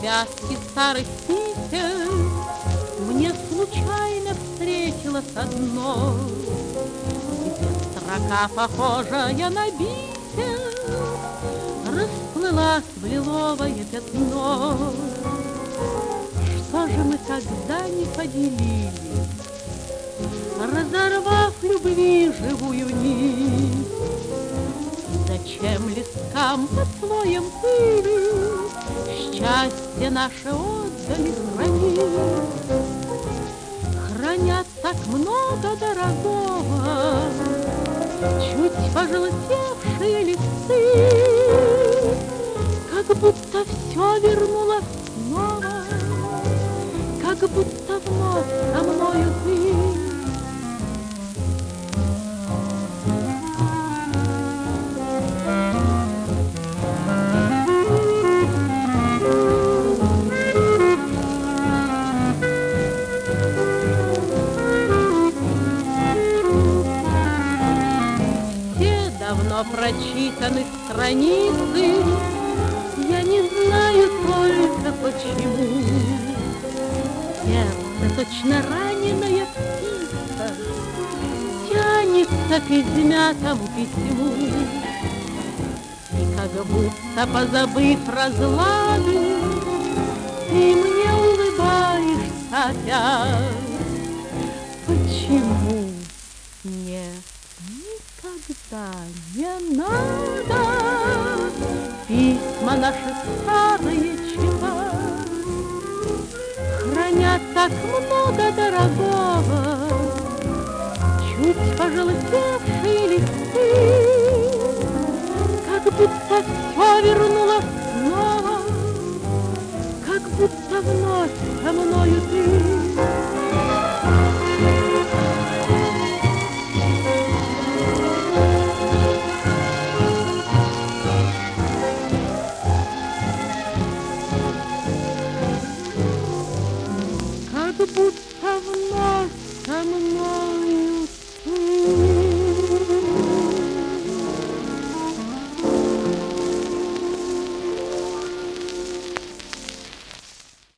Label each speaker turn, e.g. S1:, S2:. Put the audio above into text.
S1: связке старых писем мне случайно встретилась одно, где строка, похожая на бисер, расплылась в лиловое пятно. Что же мы тогда не поделили, разорвав любви живую нить? Зачем листкам под слоем пыли счастье наше отдали хранить? Хранят так много дорогого чуть пожелтевшие листы, как будто все вернулось снова, как будто вновь со мною ты. Давно прочитаны страницы, я не знаю только почему. Сердце, точно раненая птица, тянется к измятому письму. И как будто позабыв разлады, ты мне улыбаешься опять. Почему мне никогда не надо письма наши старые читать? Хранят так много дорогого чуть пожелтевшие листы, как будто все вернулось снова, как будто вновь со мною ты.